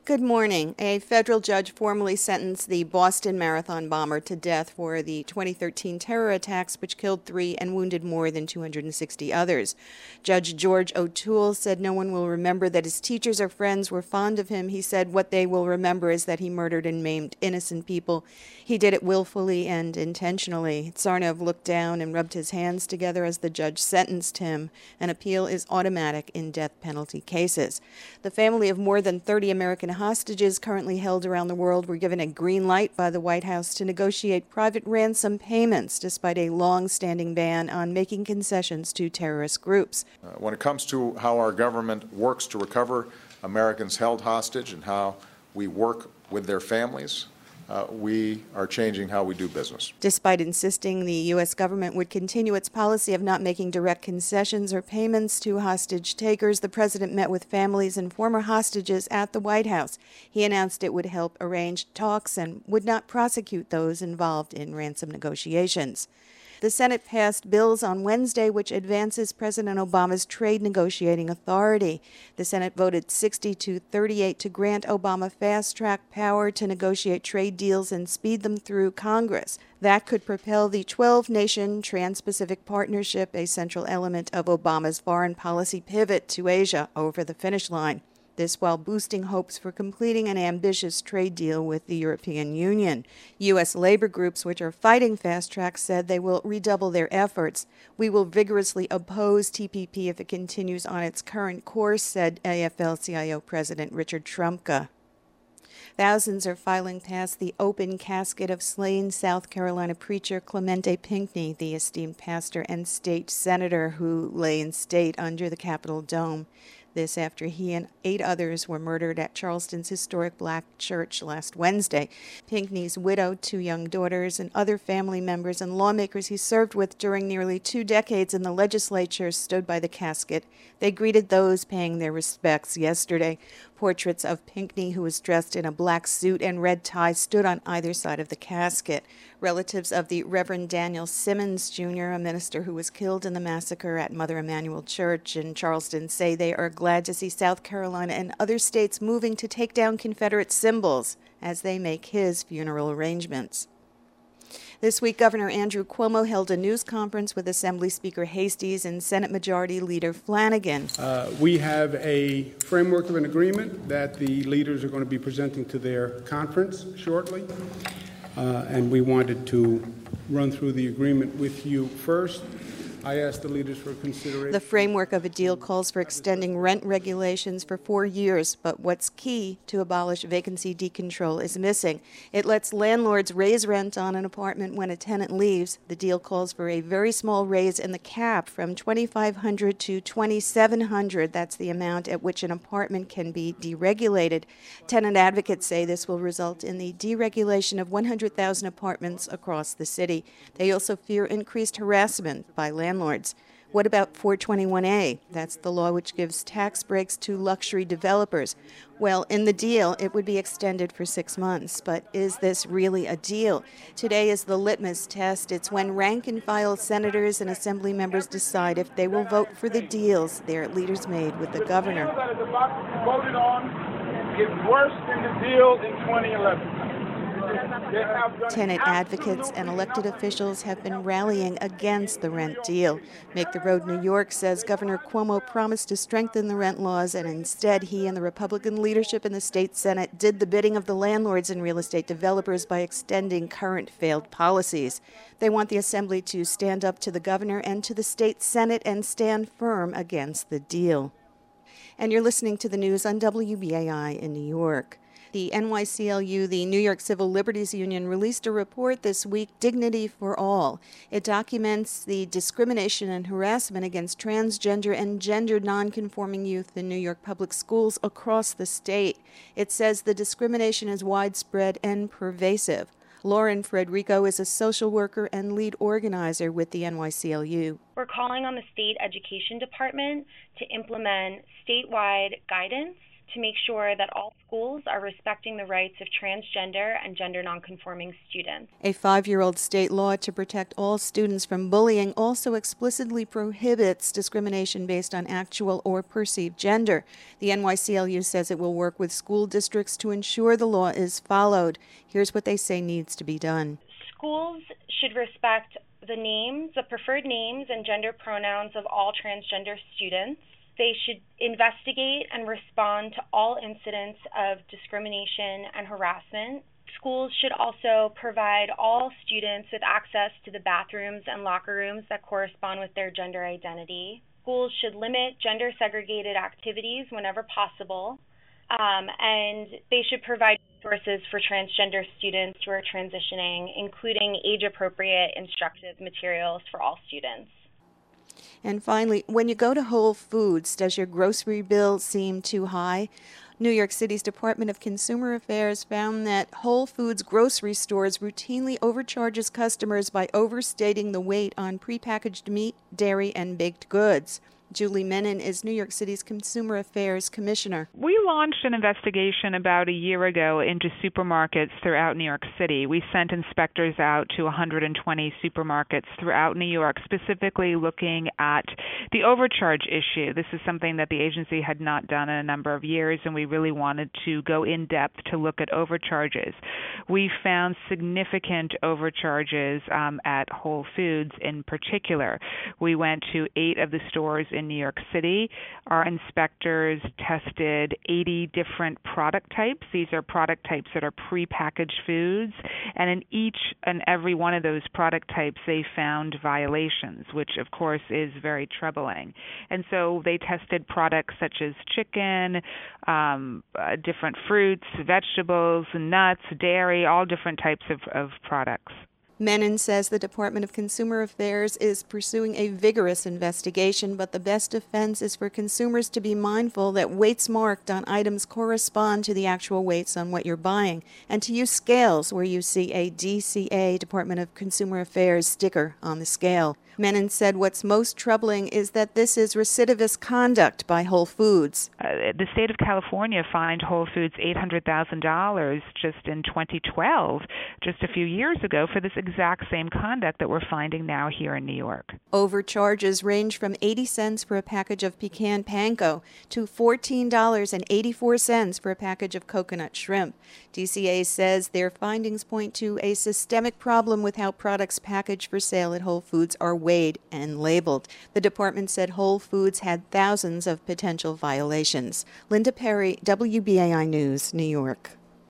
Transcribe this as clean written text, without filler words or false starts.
Good morning. A federal judge formally sentenced the Boston Marathon bomber to death for the 2013 terror attacks, which killed 3 and wounded more than 260 others. Judge George O'Toole said no one will remember that his teachers or friends were fond of him. He said what they will remember is that he murdered and maimed innocent people. He did it willfully and intentionally. Tsarnaev looked down and rubbed his hands together as the judge sentenced him. An appeal is automatic in death penalty cases. The family of more than 30 American hostages currently held around the world were given a green light by the White House to negotiate private ransom payments, despite a long-standing ban on making concessions to terrorist groups. When it comes to how our government works to recover Americans held hostage and how we work with their families, we are changing how we do business. Despite insisting the U.S. government would continue its policy of not making direct concessions or payments to hostage takers, the president met with families and former hostages at the White House. He announced it would help arrange talks and would not prosecute those involved in ransom negotiations. The Senate passed bills on Wednesday which advances President Obama's trade negotiating authority. The Senate voted 60-38 to grant Obama fast-track power to negotiate trade deals and speed them through Congress. That could propel the 12-nation Trans-Pacific Partnership, a central element of Obama's foreign policy pivot to Asia, over the finish line. This while boosting hopes for completing an ambitious trade deal with the European Union. U.S. labor groups which are fighting fast track said they will redouble their efforts. We will vigorously oppose TPP if it continues on its current course, said AFL-CIO President Richard Trumka. Thousands are filing past the open casket of slain South Carolina preacher Clemente Pinckney, the esteemed pastor and state senator who lay in state under the Capitol dome. This after he and 8 others were murdered at Charleston's historic black church last Wednesday. Pinckney's widow, 2 young daughters, and other family members and lawmakers he served with during nearly 2 decades in the legislature stood by the casket. They greeted those paying their respects yesterday. Portraits of Pinckney, who was dressed in a black suit and red tie, stood on either side of the casket. Relatives of the Reverend Daniel Simmons, Jr., a minister who was killed in the massacre at Mother Emanuel Church in Charleston, say they are glad to see South Carolina and other states moving to take down Confederate symbols as they make his funeral arrangements. This week, Governor Andrew Cuomo held a news conference with Assembly Speaker Hasties and Senate Majority Leader Flanagan. We have a framework of an agreement that the leaders are going to be presenting to their conference shortly, and we wanted to run through the agreement with you first. I asked the leaders for consideration. The framework of a deal calls for extending rent regulations for 4 years, but what's key to abolish vacancy decontrol is missing. It lets landlords raise rent on an apartment when a tenant leaves. The deal calls for a very small raise in the cap from $2,500 to $2,700. That's the amount at which an apartment can be deregulated. Tenant advocates say this will result in the deregulation of 100,000 apartments across the city. They also fear increased harassment by landlords. What about 421A? That's the law which gives tax breaks to luxury developers. Well, in the deal, it would be extended for 6 months. But is this really a deal? Today is the litmus test. It's when rank-and-file senators and assembly members decide if they will vote for the deals their leaders made with the governor. The deal that is about to be voted on is worse than the deal in 2011. Tenant advocates and elected officials have been rallying against the rent deal. Make the Road New York says Governor Cuomo promised to strengthen the rent laws, and instead he and the Republican leadership in the state Senate did the bidding of the landlords and real estate developers by extending current failed policies. They want the assembly to stand up to the governor and to the state Senate and stand firm against the deal. And you're listening to the news on WBAI in New York. The NYCLU, the New York Civil Liberties Union, released a report this week, Dignity for All. It documents the discrimination and harassment against transgender and gender nonconforming youth in New York public schools across the state. It says the discrimination is widespread and pervasive. Lauren Frederico is a social worker and lead organizer with the NYCLU. We're calling on the state education department to implement statewide guidance to make sure that all schools are respecting the rights of transgender and gender nonconforming students. A 5-year-old state law to protect all students from bullying also explicitly prohibits discrimination based on actual or perceived gender. The NYCLU says it will work with school districts to ensure the law is followed. Here's what they say needs to be done. Schools should respect the preferred names and gender pronouns of all transgender students. They should investigate and respond to all incidents of discrimination and harassment. Schools should also provide all students with access to the bathrooms and locker rooms that correspond with their gender identity. Schools should limit gender-segregated activities whenever possible, and they should provide resources for transgender students who are transitioning, including age-appropriate instructive materials for all students. And finally, when you go to Whole Foods, does your grocery bill seem too high? New York City's Department of Consumer Affairs found that Whole Foods grocery stores routinely overcharges customers by overstating the weight on prepackaged meat, dairy, and baked goods. Julie Menon is New York City's Consumer Affairs Commissioner. We launched an investigation about a year ago into supermarkets throughout New York City. We sent inspectors out to 120 supermarkets throughout New York, specifically looking at the overcharge issue. This is something that the agency had not done in a number of years, and we really wanted to go in depth to look at overcharges. We found significant overcharges at Whole Foods in particular. We went to 8 of the stores in New York City. Our inspectors tested 80 different product types. These are product types that are prepackaged foods, and in each and every one of those product types they found violations, which of course is very troubling. And so they tested products such as chicken, different fruits, vegetables, nuts, dairy, all different types of products. Menon says the Department of Consumer Affairs is pursuing a vigorous investigation, but the best defense is for consumers to be mindful that weights marked on items correspond to the actual weights on what you're buying, and to use scales where you see a DCA, Department of Consumer Affairs, sticker on the scale. Menon said what's most troubling is that this is recidivist conduct by Whole Foods. The state of California fined Whole Foods $800,000 just in 2012, just a few years ago, for this exact same conduct that we're finding now here in New York. Overcharges range from 80 cents for a package of pecan panko to $14.84 for a package of coconut shrimp. DCA says their findings point to a systemic problem with how products packaged for sale at Whole Foods are weighed and labeled. The department said Whole Foods had thousands of potential violations. Linda Perry, WBAI News, New York.